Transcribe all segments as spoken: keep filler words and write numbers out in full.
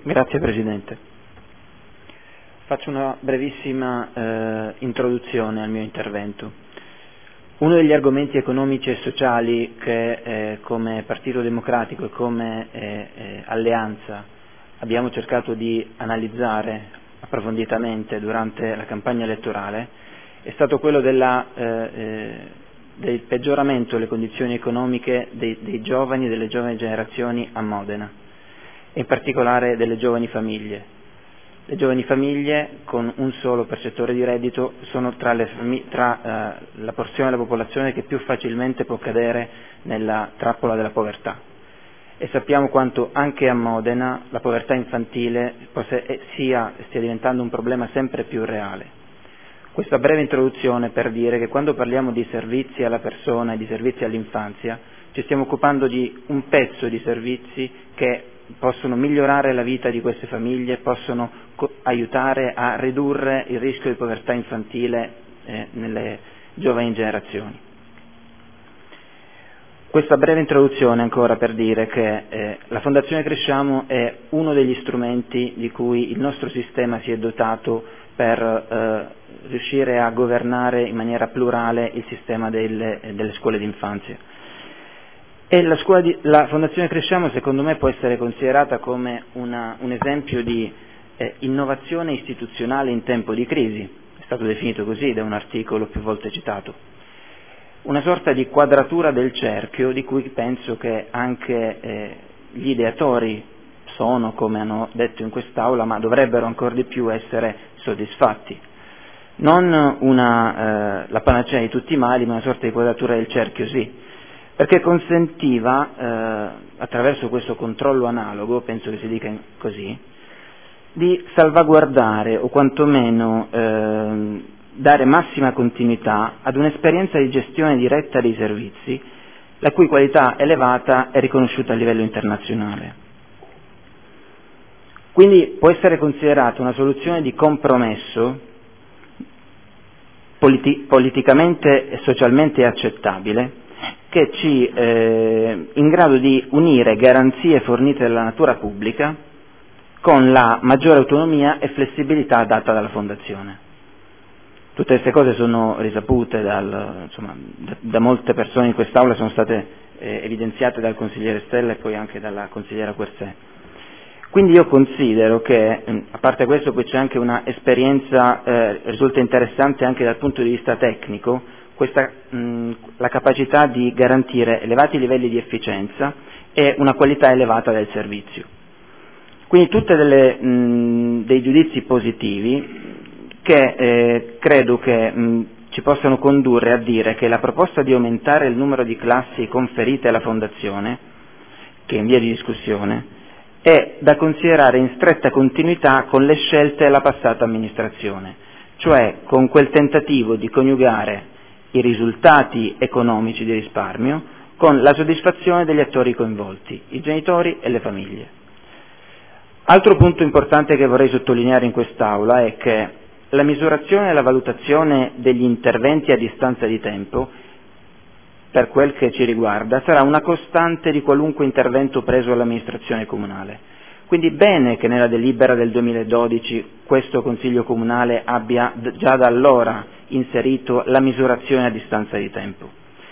Grazie Presidente. Faccio una brevissima eh, introduzione al mio intervento. Uno degli argomenti economici e sociali che eh, come Partito Democratico e come eh, eh, alleanza abbiamo cercato di analizzare approfonditamente durante la campagna elettorale è stato quello della, eh, eh, del peggioramento delle condizioni economiche dei, dei giovani e delle giovani generazioni a Modena, e in particolare delle giovani famiglie. Le giovani famiglie con un solo percettore di reddito sono tra, le fami- tra eh, la porzione della popolazione che più facilmente può cadere nella trappola della povertà, e sappiamo quanto anche a Modena la povertà infantile possa, eh, sia, stia diventando un problema sempre più reale. Questa breve introduzione per dire che quando parliamo di servizi alla persona e di servizi all'infanzia ci stiamo occupando di un pezzo di servizi che possono migliorare la vita di queste famiglie, possono co- aiutare a ridurre il rischio di povertà infantile eh, nelle giovani generazioni. Questa breve introduzione ancora per dire che eh, la Fondazione Cresciamo è uno degli strumenti di cui il nostro sistema si è dotato per eh, riuscire a governare in maniera plurale il sistema delle, delle scuole d'infanzia. E la, scuola di, la Fondazione Cresciamo secondo me può essere considerata come una, un esempio di eh, innovazione istituzionale in tempo di crisi, è stato definito così da un articolo più volte citato, una sorta di quadratura del cerchio di cui penso che anche eh, gli ideatori sono, come hanno detto in quest'Aula, ma dovrebbero ancora di più essere soddisfatti. Non una, eh, la panacea di tutti i mali, ma una sorta di quadratura del cerchio, sì, perché consentiva, eh, attraverso questo controllo analogo, penso che si dica così, di salvaguardare o quantomeno eh, dare massima continuità ad un'esperienza di gestione diretta dei servizi, la cui qualità elevata è riconosciuta a livello internazionale. Quindi può essere considerata una soluzione di compromesso politi- politicamente e socialmente accettabile, che ci eh, in grado di unire garanzie fornite dalla natura pubblica con la maggiore autonomia e flessibilità data dalla Fondazione. Tutte queste cose sono risapute dal, insomma, da, da molte persone in quest'Aula, sono state eh, evidenziate dal consigliere Stella e poi anche dalla consigliera Quersè. Quindi io considero che, a parte questo, poi c'è anche una esperienza, eh, risulta interessante anche dal punto di vista tecnico, questa, mh, la capacità di garantire elevati livelli di efficienza e una qualità elevata del servizio. Quindi tutti dei giudizi positivi che eh, credo che mh, ci possano condurre a dire che la proposta di aumentare il numero di classi conferite alla Fondazione, che è in via di discussione, è da considerare in stretta continuità con le scelte della passata amministrazione, cioè con quel tentativo di coniugare i risultati economici di risparmio con la soddisfazione degli attori coinvolti, i genitori e le famiglie. Altro punto importante che vorrei sottolineare in quest'Aula è che la misurazione e la valutazione degli interventi a distanza di tempo, per quel che ci riguarda, sarà una costante di qualunque intervento preso dall'amministrazione comunale. Quindi bene che nella delibera del duemiladodici questo Consiglio Comunale abbia già da allora inserito la misurazione a distanza di tempo.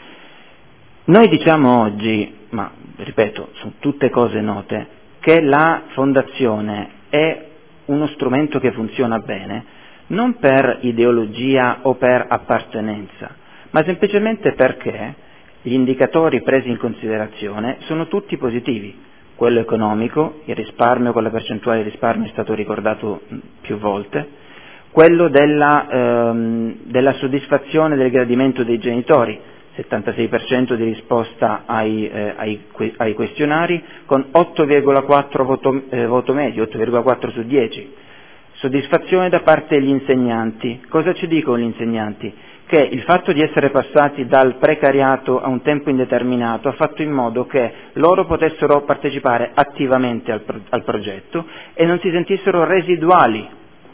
Noi diciamo oggi, ma ripeto, sono tutte cose note, che la Fondazione è uno strumento che funziona bene, non per ideologia o per appartenenza, ma semplicemente perché gli indicatori presi in considerazione sono tutti positivi. Quello economico, il risparmio con la percentuale di risparmio è stato ricordato più volte, quello della, ehm, della soddisfazione del gradimento dei genitori, settantasei per cento di risposta ai, eh, ai, ai questionari, con otto virgola quattro voto, eh, voto medio, otto virgola quattro su dieci. Soddisfazione da parte degli insegnanti. Cosa ci dicono gli insegnanti? Che il fatto di essere passati dal precariato a un tempo indeterminato ha fatto in modo che loro potessero partecipare attivamente al, pro- al progetto e non si sentissero residuali.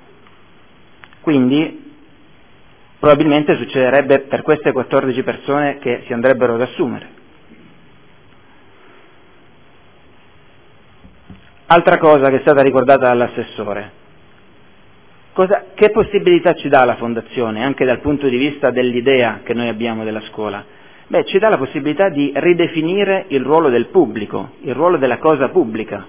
Quindi probabilmente succederebbe per queste quattordici persone che si andrebbero ad assumere. Altra cosa che è stata ricordata dall'assessore. Cosa, che possibilità ci dà la Fondazione, anche dal punto di vista dell'idea che noi abbiamo della scuola? Beh, ci dà la possibilità di ridefinire il ruolo del pubblico, il ruolo della cosa pubblica,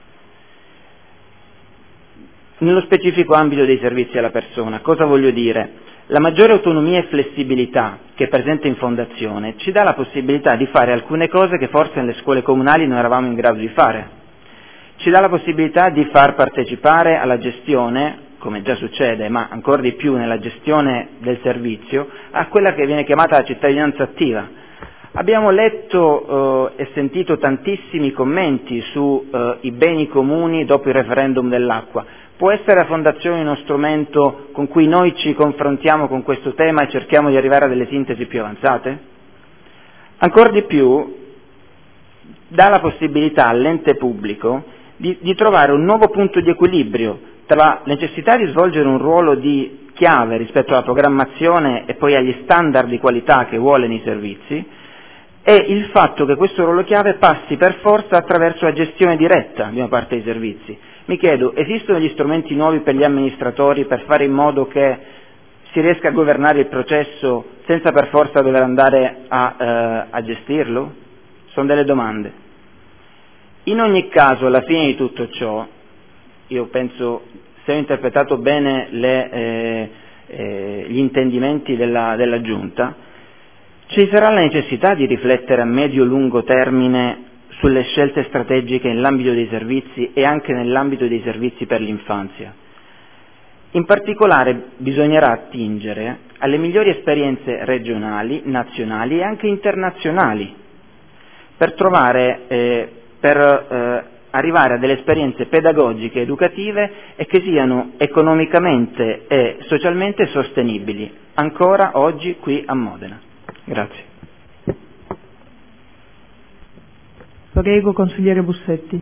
nello specifico ambito dei servizi alla persona. Cosa voglio dire? La maggiore autonomia e flessibilità che è presente in Fondazione ci dà la possibilità di fare alcune cose che forse nelle scuole comunali non eravamo in grado di fare. Ci dà la possibilità di far partecipare alla gestione, come già succede, ma ancora di più nella gestione del servizio, a quella che viene chiamata la cittadinanza attiva. Abbiamo letto eh, e sentito tantissimi commenti sui eh, beni comuni dopo il referendum dell'acqua. Può essere la Fondazione uno strumento con cui noi ci confrontiamo con questo tema e cerchiamo di arrivare a delle sintesi più avanzate? Ancora di più, dà la possibilità all'ente pubblico di, di trovare un nuovo punto di equilibrio tra la necessità di svolgere un ruolo di chiave rispetto alla programmazione e poi agli standard di qualità che vuole nei servizi, e il fatto che questo ruolo chiave passi per forza attraverso la gestione diretta di una parte dei servizi. Mi chiedo, esistono gli strumenti nuovi per gli amministratori per fare in modo che si riesca a governare il processo senza per forza dover andare a, eh, a gestirlo? Sono delle domande. In ogni caso, alla fine di tutto ciò, io penso, se ho interpretato bene le, eh, eh, gli intendimenti della, della Giunta, ci sarà la necessità di riflettere a medio-lungo termine sulle scelte strategiche nell'ambito dei servizi e anche nell'ambito dei servizi per l'infanzia. In particolare bisognerà attingere alle migliori esperienze regionali, nazionali e anche internazionali per trovare, eh, per eh, arrivare a delle esperienze pedagogiche, educative e che siano economicamente e socialmente sostenibili, ancora oggi qui a Modena. Grazie. Prego, consigliere Bussetti.